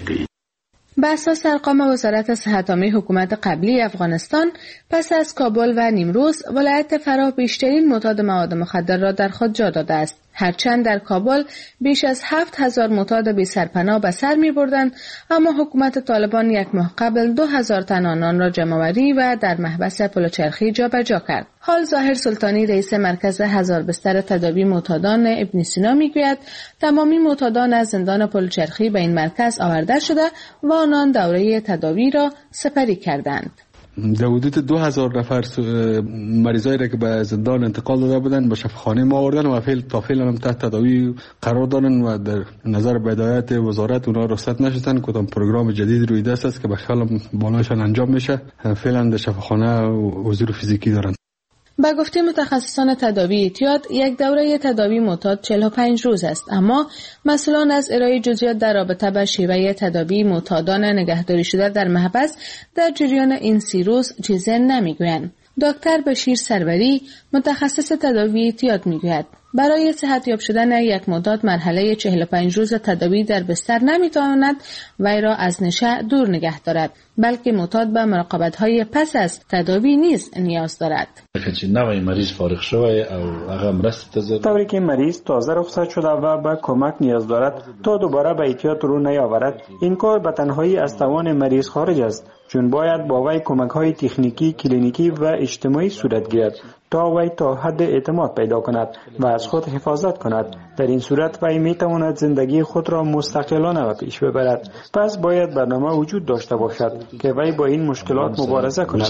بر اساس ارقام وزارت صحت عامه حکومت قبلی افغانستان، پس از کابل و نیمروز، ولایت فراه بیشترین معتاد مواد مخدر را در خود جا داده است. هرچند در کابل بیش از هفت هزار معتاد بی سرپناه به سر می بردند، اما حکومت طالبان یک ماه قبل دو هزار تن آنان را جمع‌آوری و در محبس پلوچرخی جابجا کرد. حال ظاهر سلطانی، رئیس مرکز هزار بستر تداوی معتادان ابن سینا میگوید تمامی معتادان از زندان پلوچرخی به این مرکز آورده شده و آنان دوره تداوی را سپری کردند. در حدود دو هزار نفر مریضایی را که به زندان انتقال داده بودند به شفاخانه ما آوردن و فعل تا فعلا هم تحت تداوی قرار دارن و در نظر به هدایت وزارت اونا رخصت نشدن. کدام پروگرام جدید روی دست است که به خیال بالاشان انجام میشه. فعلا در شفاخانه حضور فیزیکی دارن. با گفته متخصصان تداوی اعتیاد، یک دوره تداوی معتاد چهل و پنج روز است، اما مسئولان از ارائه جزئیات در رابطه با شیوه تداوی معتادان نگهداری شده در محبس در جریان این سی روز چیزی نمیگویند. دکتر بشیر سروری، متخصص تداوی اعتیاد، میگوید برای صحتیاب شدن یک معتاد مرحله چهل و پنج روز تداوی در بستر نمیتواند وی را از نشه دور نگه دارد، بلکه معتاد به مراقبت‌های پس از تداوی نیز نیاز دارد. مریض فارغ شوی او هغه مرسته ته طوری که مریض تازه رخصت شده و به کمک نیاز دارد تا دوباره به اعتیاد رو نیاورد، این کار به تنهایی از توان مریض خارج است، چون باید با وی کمک‌های تکنیکی، کلینیکی و اجتماعی صورت گیرد تا وی تا حد اعتماد پیدا کند و از خود حفاظت کند. در این صورت وی میتواند زندگی خود را مستقلانه و پیش ببرد. پس باید برنامه وجود داشته باشد که وی با این مشکلات مبارزه کند.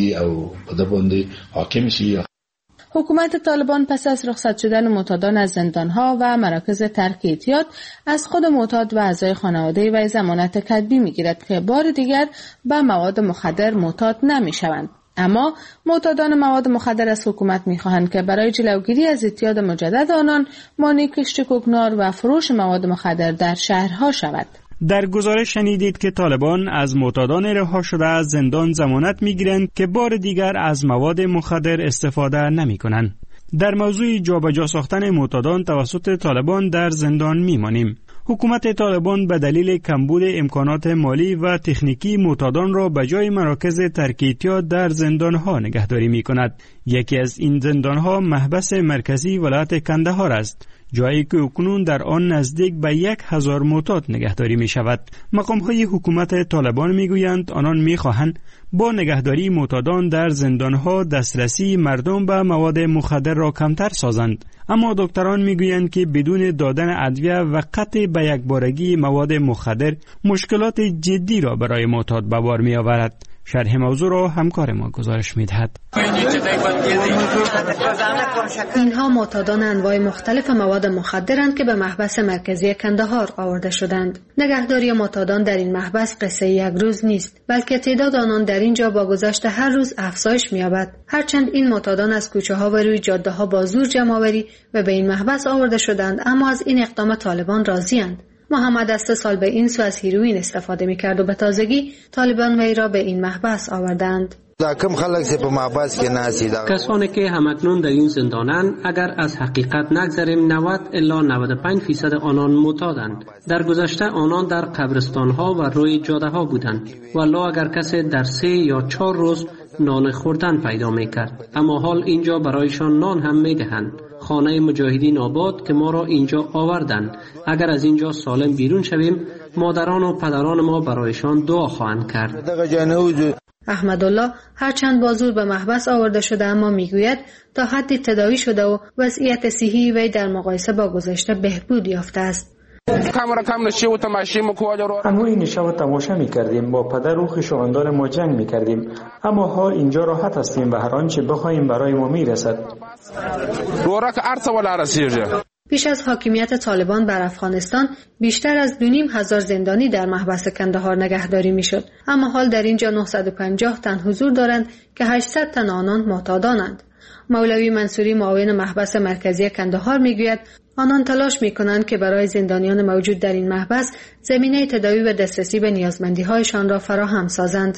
حکومت طالبان پس از رخصت شدن معتادان از زندانها و مراکز ترک اعتیاد از خود معتاد و اعضای خانواده وی ضمانت کتبی میگیرد که بار دیگر به مواد مخدر معتاد نمیشوند. اما معتادان مواد مخدر از حکومت میخواهند که برای جلوگیری از اعتیاد مجدد آنان مانع کشت کوکنار و فروش مواد مخدر در شهرها شود. در گزارش شنیدید که طالبان از معتادان رها شده از زندان ضمانت میگیرند که بار دیگر از مواد مخدر استفاده نمیکنند. در موضوع جابجا ساختن معتادان توسط طالبان در زندان میمانیم. حکومت طالبان به دلیل کمبود امکانات مالی و تکنیکی معتادان را به جای مراکز ترک اعتیاد در زندانها نگهداری میکند. یکی از این زندانها محبس مرکزی ولایت کندهار است، جایی که اکنون در آن نزدیک به یک هزار معتاد نگهداری می شود. مقام های حکومت طالبان می گویند آنان می خواهند با نگهداری معتادان در زندانها دسترسی مردم به مواد مخدر را کمتر سازند. اما دکتران می گویند که بدون دادن ادویه و قطع به یک بارگی مواد مخدر مشکلات جدی را برای معتاد به بار می آورد. شرح موضوع را همکار ما گزارش می‌دهد. اینها معتادان انواع مختلف مواد مخدرند که به محبس مرکزی کندهار آورده شدند. نگهداری معتادان در این محبس قصه یک روز نیست، بلکه تعداد آنان در اینجا با گذشت هر روز افزایش می‌یابد. هرچند این معتادان از کوچه‌ها و روی جاده‌ها با زور جمع‌آوری و به این محبس آورده شدند، اما از این اقدام طالبان راضی‌اند. محمد از سه سال به این سو از هیروئین استفاده می‌کرد و به تازگی طالبان وی را به این محبس آوردند. کسانی که همکنون در این زندانند اگر از حقیقت نگذریم نود الی نود و پنج فیصد آنان معتادند. در گذشته آنان در قبرستان‌ها و روی جاده‌ها بودند والله اگر کسی در سه یا چهار روز نان خوردن پیدا میکرد، اما حال اینجا برایشان نان هم میدهند. خانه مجاهدین آباد که ما را اینجا آوردند، اگر از اینجا سالم بیرون شویم مادران و پدران ما برایشان دعا خواهند کرد. احمدالله هرچند بازور به محبس آورده شده اما میگوید تا حدی تداوی شده و وضعیت صحی وی در مقایسه با گذشته بهبود یافته است. انواع نشه و تماشا می کردیم، با پدر و خویشاوندان ما جنگ می کردیم، اما حال اینجا راحت هستیم و هر آنچه بخواهیم برای ما می رسد. پیش از حاکمیت طالبان بر افغانستان بیشتر از دو نیم هزار زندانی در محبس کندهار نگهداری می شد، اما حال در اینجا نهصد و پنجاه تن حضور دارند که هشتصد تن آنان معتادانند. مولوی منصوری معاون محبس مرکزی کندهار می گوید آنان تلاش می کنند که برای زندانیان موجود در این محبس زمینه تداوی و دسترسی به نیازمندی هایشان را فراهم سازند.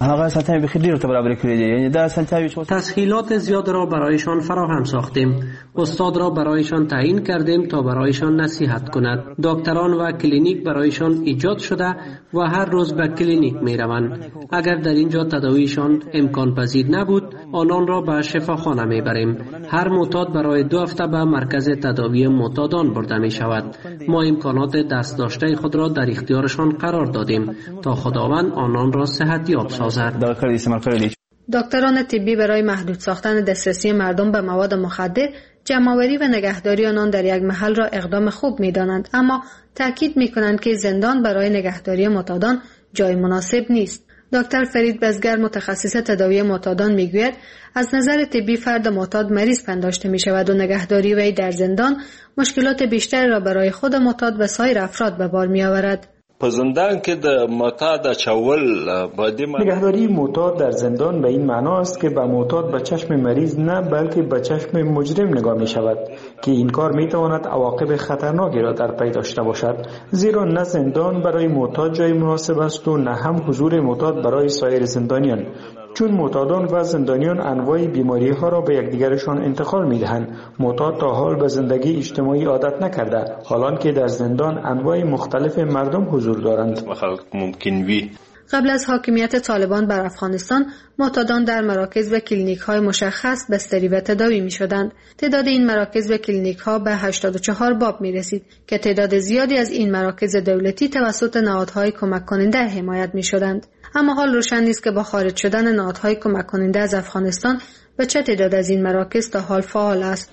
تسهیلات زیاد را برایشان فراهم ساختیم. استاد را برایشان تعیین کردیم تا برایشان نصیحت کند. دکتران و کلینیک برایشان ایجاد شده و هر روز به کلینیک می روند. اگر در اینجا تداویشان امکان پذیر نبود آنان را به شفاخانه می بریم. هر معتاد برای دو هفته به مرکز تداوی معتادان برده می شود. ما امکانات دست داشته خود را در اختیارشان قرار دادیم تا خداوند آنان را صحتیاب سازد. دکتران طبی برای محدود ساختن دسترسی مردم به مواد مخدر، جمع‌آوری و نگهداری آنان در یک محل را اقدام خوب می‌دانند، اما تاکید می‌کنند که زندان برای نگهداری معتادان جای مناسب نیست. دکتر فرید بزگر متخصص تداوی معتادان می‌گوید از نظر طبی فرد معتاد مریض پنداشته می‌شود و نگهداری وی در زندان مشکلات بیشتری را برای خود معتاد و سایر افراد به بار می‌آورد. په زندان کې د معتاد چول نگهداری معتاد در زندان به این معنا است که به معتاد به چشم مریض نه بلکه به چشم مجرم نگاه می شود که این کار می تواند عواقب خطرناکی را در پی داشته باشد، زیرا نه زندان برای معتاد جای مناسب است و نه هم حضور معتاد برای سایر زندانیان، چون معتادان و زندانیان انواع بیماری ها را به یکدیگرشان انتقال می دهند. معتاد تا حال به زندگی اجتماعی عادت نکرده، حالان که در زندان انواع مختلف مردم حضور دارند. قبل از حاکمیت طالبان بر افغانستان معتادان در مراکز و کلینیک های مشخص بستری و تداوی می شدند. تعداد این مراکز و کلینیک ها به هشتاد و چهار باب می رسید که تعداد زیادی از این مراکز دولتی توسط نهادهای کمک کننده حمایت می شدند. اما حال روشن نیست که با خارج شدن نهادهای کمک کننده از افغانستان به چه تعداد از این مراکز تا حال فعال است.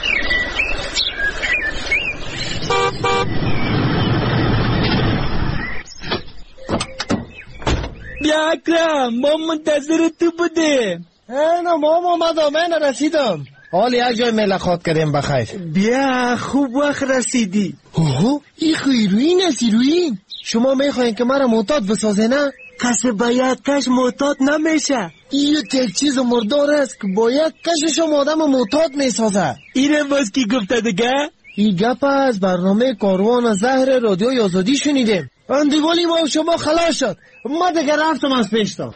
بیا اکرم، ما منتظر تو بودیم. اینا مام اومدم، من رسیدم. حال یک جای ملاقات کردیم بخیر. بیا خوب وقت رسیدی. اوه این خیروین است ایروین. شما میخواین که مرا معتاد بسازه نه؟ کسی باید کش معتاد نمیشه. این یک چیز مردار است که باید کشش آدم معتاد میسازه. اینم باز کی گفته دیگه؟ این گپ از برنامه کاروان زهر رادیوی آزادی شنیدیم. اندیوالی ما و شما خلاص شد. ما دیگه رفتم از پیشتا.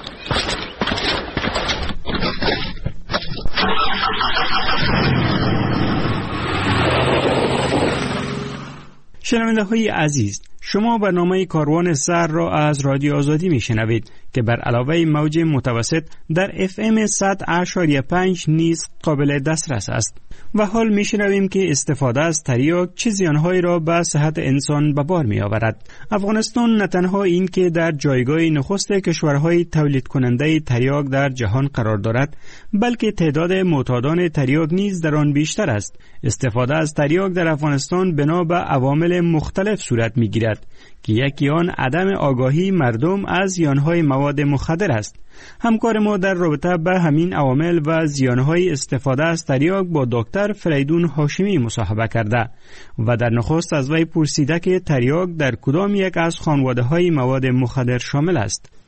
شنونده های عزیز، شما برنامه کاروان سر را از رادیو آزادی می شنوید که بر علاوه موج متوسط در اف ام صد اشاریه پنج نیز قابل دسترس است. و حال می شنویم که استفاده از تریاک چه زیانهایی را به صحت انسان به بار می آورد. افغانستان نه تنها این که در جایگاه نخست کشورهای تولید کننده تریاک در جهان قرار دارد، بلکه تعداد معتادان تریاک نیز در آن بیشتر است. استفاده از تریاک در افغانستان بنا به عوامل مختلف صورت می گیرد که یکی آن عدم آگاهی مردم از زیانهای مواد مخدر است. همکار ما در رابطه به همین عوامل و زیانهای استفاده از تریاک با دکتر فریدون هاشمی مصاحبه کرده و در نخست از وی پرسیده که تریاک در کدام یک از خانواده‌های مواد مخدر شامل است.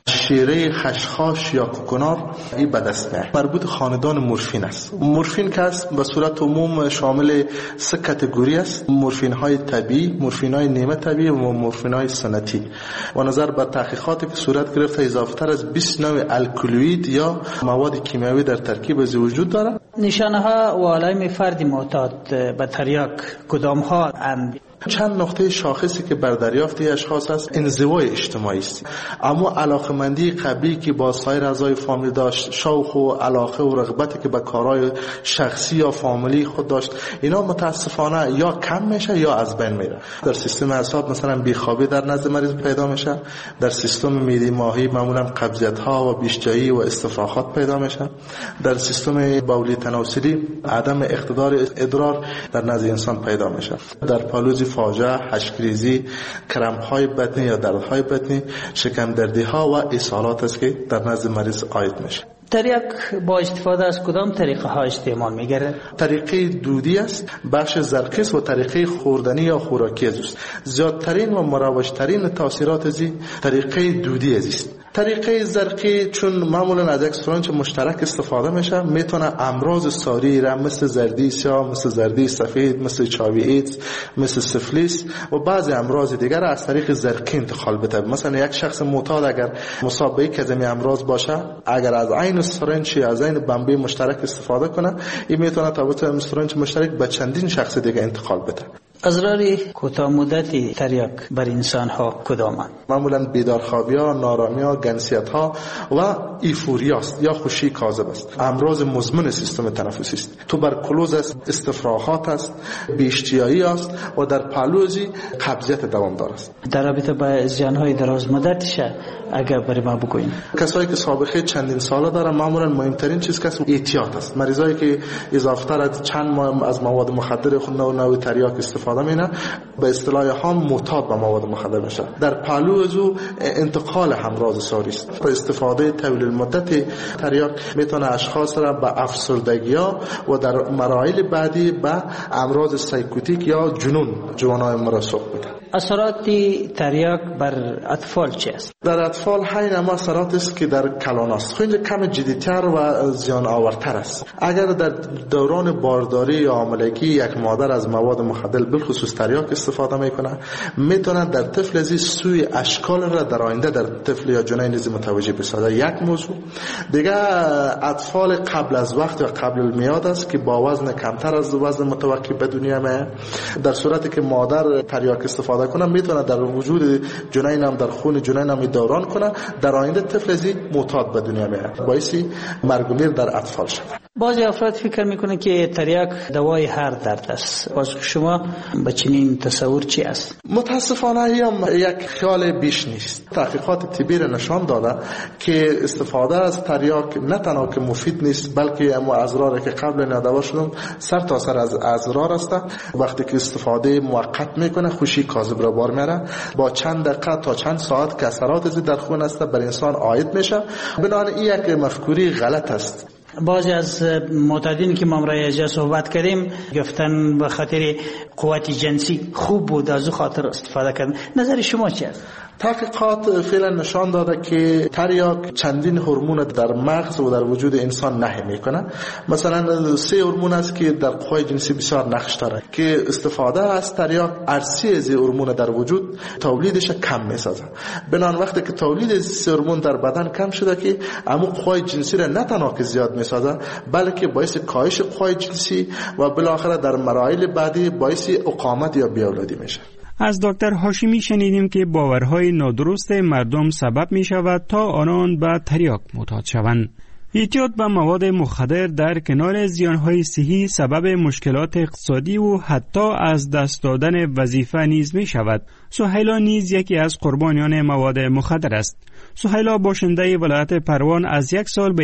شیره، خشخاش یا کوکنار این به دست میاد. مربوط خاندان مورفین است. مورفین که است به صورت عموم شامل سه کاتگوری است: مورفین های طبیعی، مورفین های نیمه طبیعی و مورفین های سنتی. و نظر به تحقیقاتی که صورت گرفته اضافه تر از بیست نوع الکلوئید یا مواد کیمیایی در ترکیب از وجود دارد. نشانه ها و علائم فرد معتاد به تریاک کدام ها اند؟ چند نقطه شاخصی که بر دریافت اشخاص است انزوای اجتماعی است، اما علاقمندی قبلی که با سایر اعضای فامیل داشت، شوق و علاقه و رغبتی که به کارهای شخصی یا فامیلی خود داشت، اینا متاسفانه یا کم میشه یا از بین میره. در سیستم اعصاب مثلا بیخوابی در نزد مریض پیدا میشه، در سیستم معده ماهی معمولا قبضیت ها و بیشجایی و استفراغات پیدا میشه، در سیستم بولی تناسلی عدم اقتدار ادرار در نزد انسان پیدا میشه، در پالوزی فاجعه، حشکریزی، کرم های بطنی یا درد های بطنی، شکم دردی ها و اسهالات است که در نزد مریض عاید میشه. تریاک با استفاده از کدام طریقه ها استعمال میگیره؟ طریقه دودی است، بخش زرقیس و طریقه خوردنی یا خوراکی است. زیادترین و مروجترین تاثیرات از طریقه دودی است. طریقه زرقی چون معمولا از یک سرنج مشترک استفاده میشه، میتونه امراض ساری را مثل زردی سیاه، مثل زردی سفید، مثل چاوی ایدز، مثل سفلیس و بعضی امراض دیگر از طریق زرقی انتقال بده. مثلا یک شخص معتاد اگر مصاب به یک از این امراض باشه، اگر از عین سرنج از عین بمبی مشترک استفاده کنه، این میتونه توسط سرنج مشترک به چندین شخص دیگه انتقال بده. اضرار کوتاه مدتی تریاک بر انسان ها کدامند؟ معمولا بیدارخوابی ها، نارامی ها، گنسیت ها و ایفوریا است یا خوشی کاذب است. امراض مزمن سیستم تنفسی است. توبرکلوز است، استفراغات است، بی‌اشتیایی است و در پالوزی قبضیت دوامدار است. در رابطه با زیان های دراز مدتش اگر برای ما بگویید. کسایی که سابقه چندین ساله دارن معمولا مهمترین چیز که احتیاط است. مریضایی که اضافه تر از چند ماه از مواد مخدر خود نوع نوع تریاک استفاده میکنن به اصطلاح هم معتاد به مواد مخدر میشه. در پهلو از او انتقال امراض ساری است. با استفاده طویل المدت تریاک میتونه اشخاص را به افسردگی‌ها و در مراحل بعدی به امراض سایکوتیک یا جنون جوانای مرسوخ بده. اثرات تریاک بر اطفال چی است؟ در اطفال همین اما اثرات است که در کلان است. خیلی کم جدی‌تر و زیان آورتر است. اگر در دوران بارداری یا حاملگی یک مادر از مواد مخدر بالخصوص تریاک استفاده میکنه، میتونه در طفل از سوی اشکال را در آینده در طفل یا جنین نیز متوجه بسازه. یک موضوع دیگه، اطفال قبل از وقت و قبل المیاد است که با وزن کمتر از وزن متوقع به دنیا میاد. در صورتی که مادر تریاک استفاده کنه میتونه در وجود جنین هم در خون جنین هم دوران کنه، در آینده طفل از معتاد به دنیا میاد، باعث مرگ و میر در اطفال شود. بعضی افراد فکر میکنه که تریاک دوای هر درد است. باز شما با چنین تصور چی است؟ متاسفانه هم یک خیال بیش نیست. تحقیقات طبی نشان داده که استفاده از تریاک نه تنها که مفید نیست، بلکه اما اضراری که قبل ندوا شدم سر تا سر از اضرار است. وقتی که استفاده موقت میکنه خوشی کاذب را بار میاره، با چند دقیقه تا چند ساعت که اثرات از در خون است بر انسان عاید میشه. بنابراین این یک مفکوری غلط است. بعضی از معتادین که ما رایجا صحبت کردیم گفتن به خاطر قوت جنسی خوب بود از خاطر استفاده کردن. نظر شما چی است؟ تحقیقات فعلا نشان داده که تریاک چندین هورمون در مغز و در وجود انسان نهی میکنه. مثلا سه هورمون است که در قوای جنسی بسیار نقش داره که استفاده از تریاک ارسی از هورمون در وجود تولیدش کم میسازه. بنابراین وقتی که تولید از سه هورمون در بدن کم شده که اما قوای جنسی را نه تنها که زیاد میسازه بلکه باعث کاهش قوای جنسی و بالاخره در مراحل بعدی باعث اقامت یا بیاولادی میشه. از دکتر هاشمی شنیدیم که باورهای نادرست مردم سبب می شود تا آنان به تریاک معتاد شوند. اعتیاد به مواد مخدر در کنار زیانهای صحی سبب مشکلات اقتصادی و حتی از دست دادن وظیفه نیز می شود. سهیلا نیز یکی از قربانیان مواد مخدر است. سهیلا باشنده ولایت پروان از یک سال به